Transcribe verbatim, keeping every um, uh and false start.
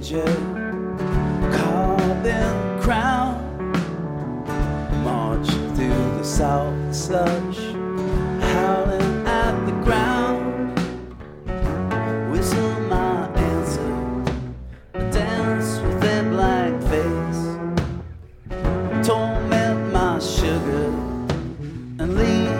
soldier, carved in crown, march through the salt slush.